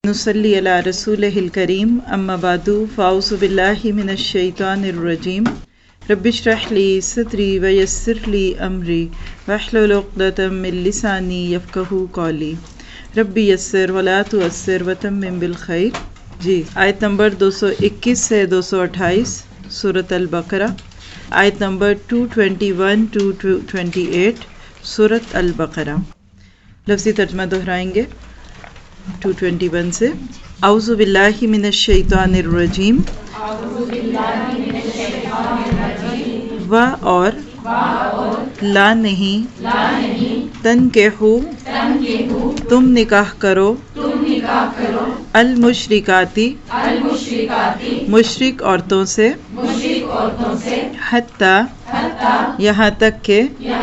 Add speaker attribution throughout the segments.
Speaker 1: نصلی علی رسولہ الکریم اما بعد فاعوذ باللہ من الشیطان الرجیم رب اشرح لی صدری ویسر لی امری واحلل عقدۃ من لسانی یفقہوا قولی رب یسر ولا تعسر وتمم بالخیر۔ جی آیت نمبر 221 سے 228 سورۃ البقرہ، آیت نمبر 221 to 228 سورۃ البقرہ۔ لفظی ترجمہ دہرائیں گے 221 سے۔ اعوذ باللہ من الشیطان الرجیم، و اور لا نہیں تنکحو تم نکاح کرو المشرکاتی مشرک عورتوں سے حتی یہاں تک کہ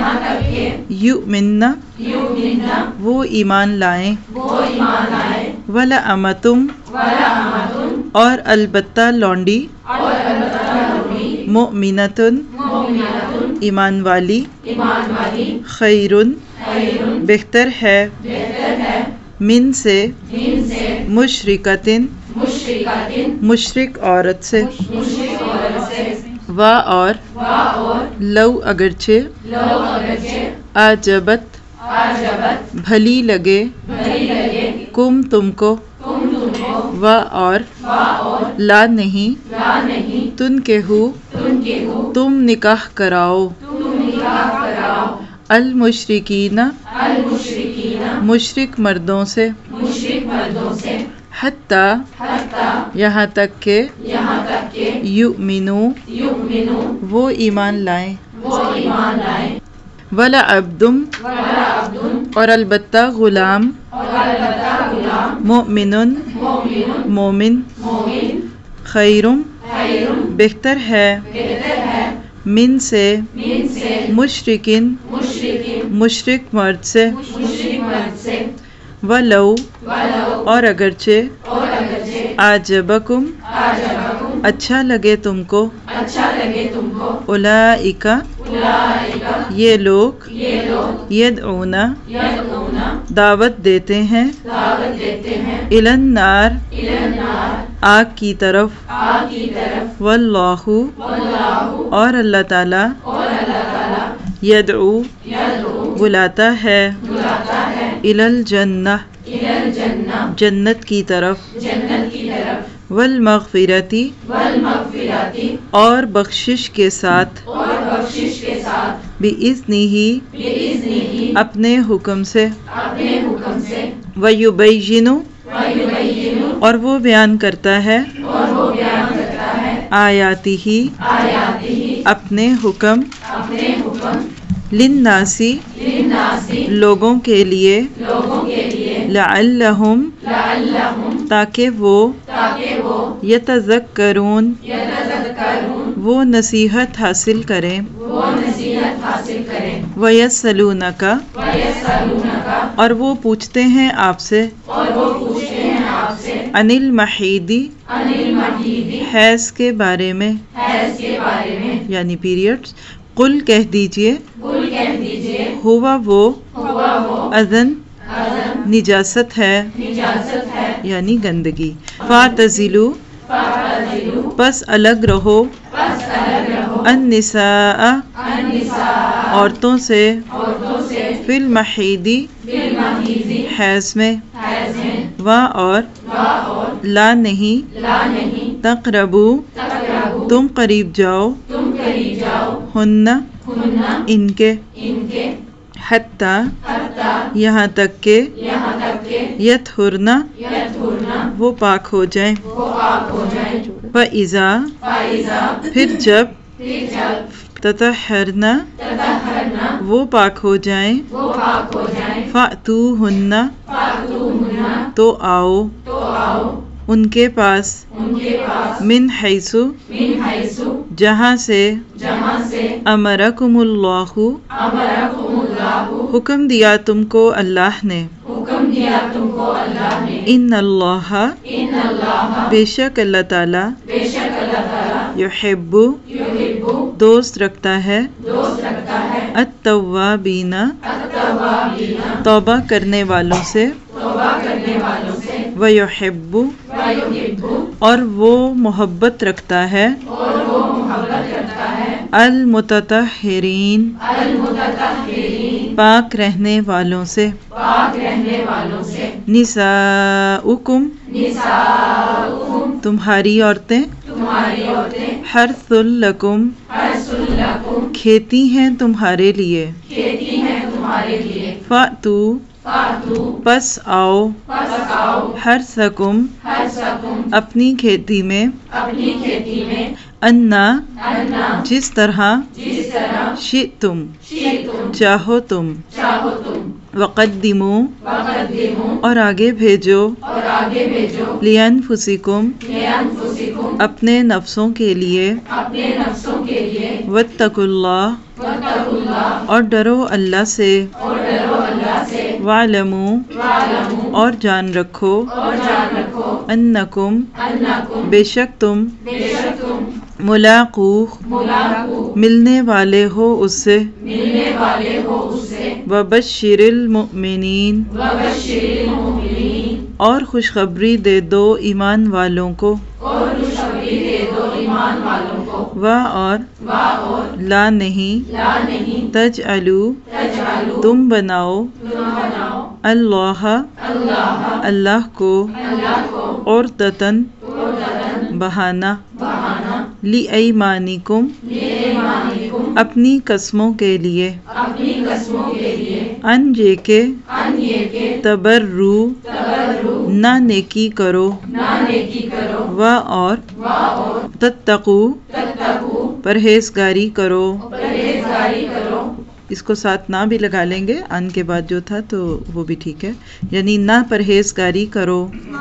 Speaker 1: یؤمنن وہ ایمان لائیں ولامۃ اور البتہ لونڈی مؤمنۃ ایمان والی خیرٌ بہتر ہے من سے مشرکۃ مشرک عورت سے و اور لو اگرچہ اعجبت بھلی لگے کم تم کو و اور لا نہیں تنکحو تم نکاح کراؤ المشرکین مشرک مردوں سے حتی یہاں تک کہ یؤمنو وہ ایمان لائیں ولعبد اور البتہ غلام مؤمن مومن خیر بہتر ہے من سے مشرکن مشرک مرد سے ولو اور اگرچہ اعجبکم اچھا لگے تم کو اولئک یہ لوگ یدعون دعوت دیتے ہیں الی النار آگ کی طرف واللہ اور اللہ تعالی یدعو بلاتا ہے الی الجنہ جنت کی طرف والمغفرتی اور بخشش کے ساتھ بِإِذْنِهِ اپنے حکم سے وَيُبَيِّنُ اور وہ بیان کرتا ہے آیاتہ اپنے حکم للناسی لوگوں کے لیے لعلہم تاکہ وہ یتذکرون وہ نصیحت حاصل کریں ویسألونک اور وہ پوچھتے ہیں آپ سے عن المحیض حیض کے بارے میں یعنی پیریڈز قل کہہ دیجئے ہوا وہ اذن نجاست ہے یعنی گندگی فاعتزلوا پس الگ رہو النساء عورتوں سے فی المحیض حیض میں و اور لا نہیں تقربو تم قریب جاؤ ہن ان کے حتی یہاں تک کہ یطہرن وہ پاک ہو جائیں فَإِذَا پھر جب تطہرن وہ پاک ہو جائیں فَأْتُوهُنَّ تو آؤ ان کے پاس من حیث جہاں سے امرکم اللہ حکم دیا تم کو اللہ نے ان اللہ بے شک اللہ تعالی یحب دوست رکھتا ہے التوابین توبہ کرنے والوں سے وَيُحِبُّ اور وہ محبت رکھتا ہے المتطہرین پاک رہنے والوں سے نساؤکم تمہاری عورتیں حرث لکم کھیتی ہیں تمہارے لیے فأتو پس آؤ حرثکم اپنی کھیتی میں انا جس طرح شئتم چاہو تم وقدموا اور آگے بھیجو لِأَنفُسِكُمْ اپنے نفسوں کے لیے وَاتَّقُوا اللَّهَ اور ڈرو اللہ سے وَاعْلَمُوا اور جان رکھو انکم بے شک تم ملاقوہ ملنے والے ہو اس سے وبشر المؤمنین اور خوشخبری دے دو ایمان والوں کو اور لا نہیں تجعلو تم بناؤ اللہ کو عرضتاً بہانہ لِأَيْمَانِكُمْ اپنی قسموں کے لیے ان یہ کہ تبرو نہ نیکی کرو اور تتقو پرہیزگاری کرو اس کو ساتھ نہ بھی لگا لیں گے ان کے بعد جو تھا تو وہ بھی ٹھیک ہے یعنی نہ پرہیزگاری کرو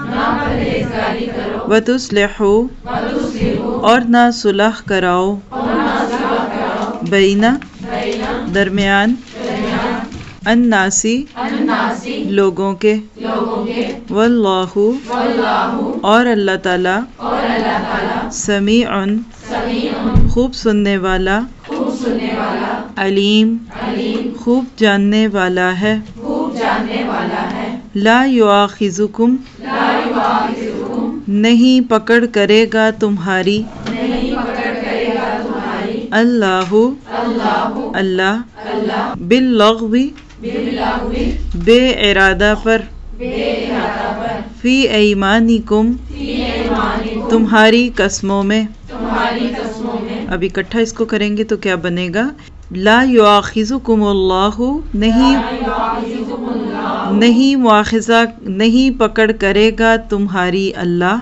Speaker 1: وَتُصْلِحُوا اور نہ صلح کراؤ بینہ درمیان الناسی لوگوں کے واللہ اور اللہ تعالی سمیع خوب سننے والا علیم خوب جاننے والا ہے لا یؤاخذکم نہیں پکڑ کرے گا تمہاری اللہ باللغو بے ارادہ پر فی ایمانکم تمہاری قسموں میں اب اکٹھا اس کو کریں گے تو کیا بنے گا لا یؤاخذکم اللہ نہیں مواخذہ نہیں پکڑ کرے گا تمہاری اللہ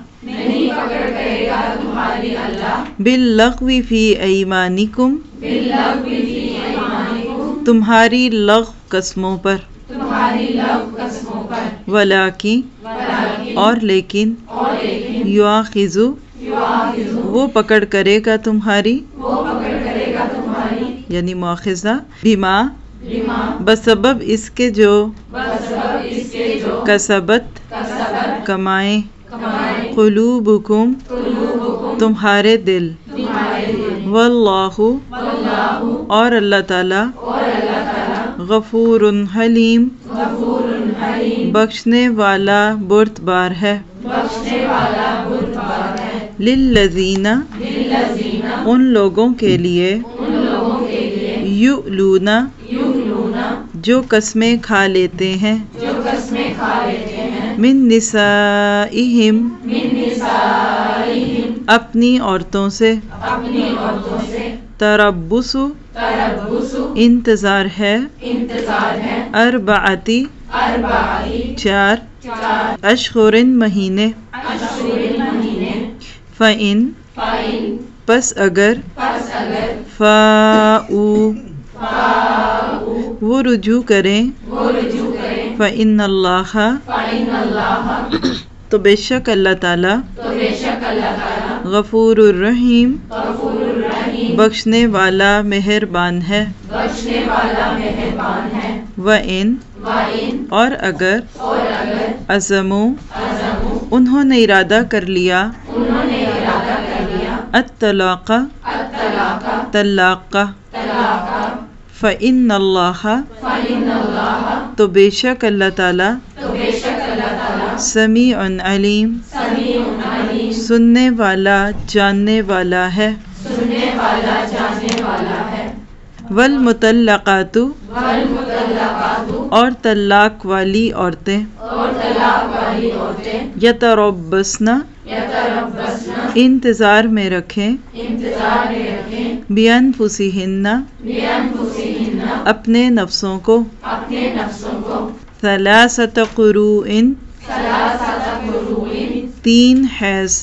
Speaker 1: باللغو فی ایمانکم تمہاری لغو قسموں پر ولیکن اور لیکن یؤاخذ وہ پکڑ کرے گا تمہاری یعنی مواخذہ بما بسبب اس کے جو کسبت کمائیں قلوبکم تمہارے دل واللہ اور اللہ تعالی غفور حلیم بخشنے والا بردبار ہے للذین ان لوگوں کے لیے یؤلون جو قسمیں کھا لیتے ہیں من نسائہم اپنی عورتوں سے تربص انتظار ہے اربعتی 4 اشہر مہینے فَإِن پس اگر فَاؤ وہ رجوع کریں فَإِنَّ اللَّهَ تو بے شک اللہ تعالی غفور الرحیم بخشنے والا مہربان ہے وَإِن اور اگر عزموا انہوں نے ارادہ کر لیا الطلاق طلاق فَإِنَّ اللَّهَ تو بے شک اللہ تعالی سمیع علیم سننے والا جاننے والا ہے والمطلقات اور طلاق والی عورتیں یتربصن انتظار میں رکھیں بانفسہن اپنے نفسوں کو ثلاثۃ قروء 3 حیض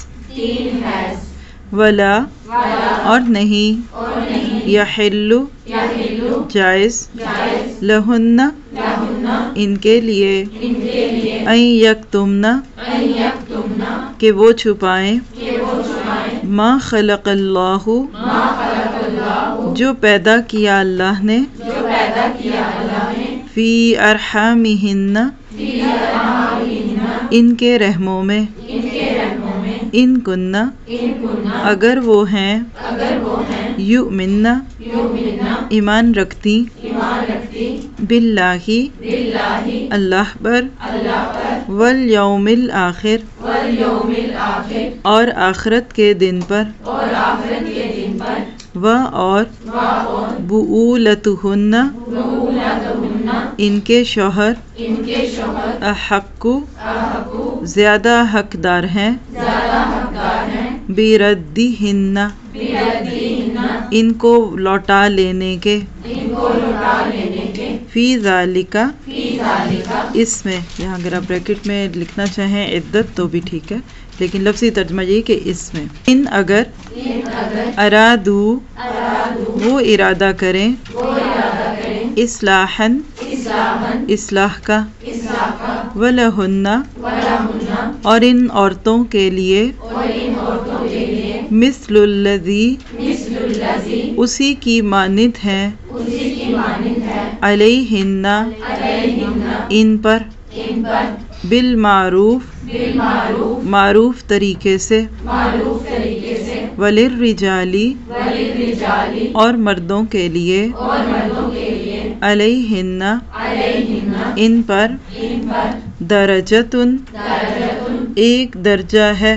Speaker 1: ولا اور نہیں یحل جائز لہن ان کے لیے ان یکتمن کہ وہ چھپائیں ما خلق اللہ جو پیدا کیا اللہ نے فی ارحامہن ان کے رحموں میں ان کننا اگر وہ ہیں یؤمننا ایمان رکھتی باللہ اللہ پر والیوم الآخر اور آخرت کے دن پر اور بعولتہن ان کے شوہر احق زیادہ حقدار ہیں بردہن ان کو لوٹا لینے کے فی ذالک اس میں یہاں اگر آپ بریکٹ میں لکھنا چاہیں عدت تو بھی ٹھیک ہے، لیکن لفظی ترجمہ یہ کہ اس میں ان اگر ارادو وہ ارادہ کریں اصلاحاً اصلاح کا ولہن اور ان عورتوں کے لیے مثل الذی اسی کی مانند ہے علیہن ان پر بالمعروف معروف طریقے سے وللرجال اور مردوں کے لیے علیہن ان پر درجتن ایک درجہ ہے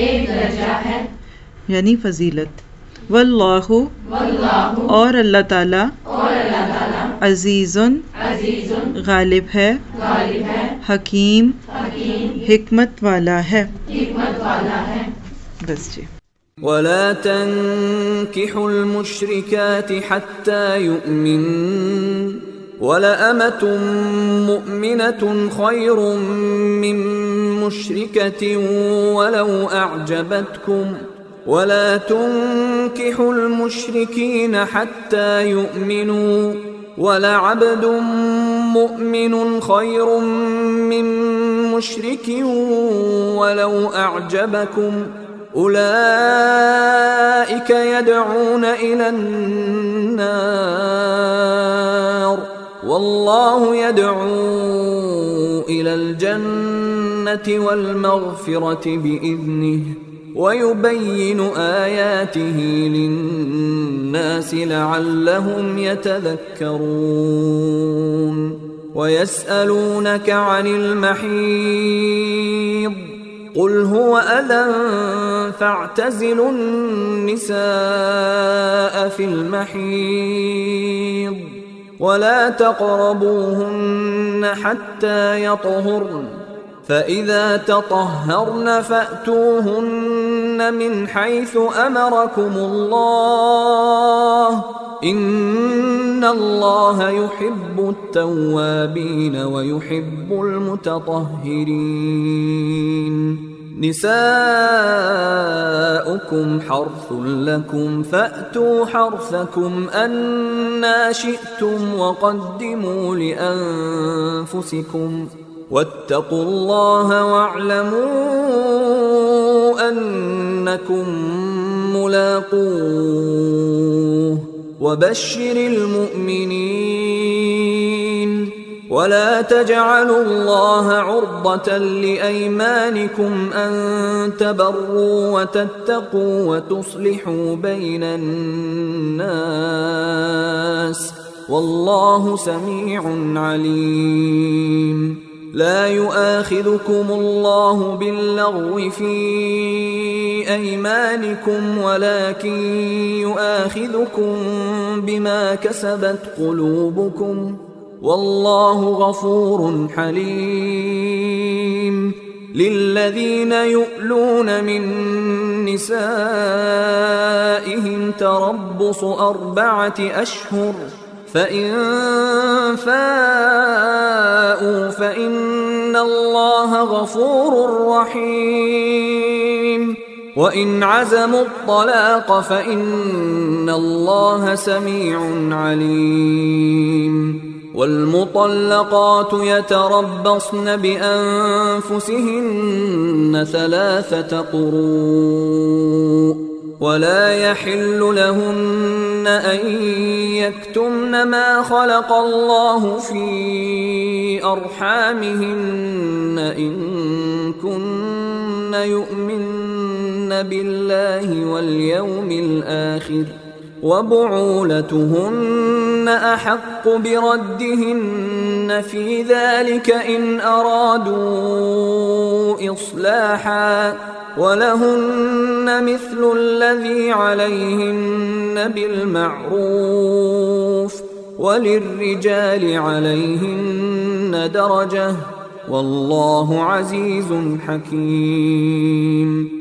Speaker 1: یعنی فضیلت واللہ اور اللہ تعالی عزیز غالب ہے حکیم حکمت والا ہے. بس جی.
Speaker 2: ولا تنكحوا المشركات حتى يؤمنن ولأمة مؤمنة خير من مشركة ولو أعجبتكم ولا تنكحوا المشركين حتى يؤمنوا ولعبد مؤمن خير من مشرك ولو أعجبكم أولئك يدعون إلى النار والله يدعو إلى الجنة والمغفرة بإذنه ويبين آياته للناس لعلهم يتذكرون ويسألونك عن المحيض قل هو أذى فاعتزلوا النساء في المحيض ولا تقربوهن حتى يطهرن فإذا تطهرن فأتوهن من حيث أمركم الله إن الله يحب التوابين ويحب المتطهرين نساؤكم حرث لكم فأتوا حرثكم أنى شئتم وقدموا لأنفسكم واتقوا الله واعلموا أنكم ملاقوه وبشر المؤمنين ولا تجعلوا الله عرضة لأيمانكم أن تبروا وتتقوا وتصلحوا بين الناس والله سميع عليم لا يؤاخذكم الله باللغو في أيمانكم ولكن يؤاخذكم بما كسبت قلوبكم والله غفور حليم. للذين يؤلون من نسائهم تربص 4 أشهر فإن فاءوا فإن الله غفور رحيم. وإن عزموا الطلاق فإن الله سميع عليم. والمطلقات يتربصن بأنفسهن 3 قروء ولا يحل لهن أن يكتمن ما خلق الله في أرحامهن إن كن يؤمن بالله واليوم الآخر وبعولتهن أحق بردهن في ذلك إن أرادوا إصلاحا ولهن مثل الذي عليهن بالمعروف وللرجال عليهن درجة والله عزيز حكيم.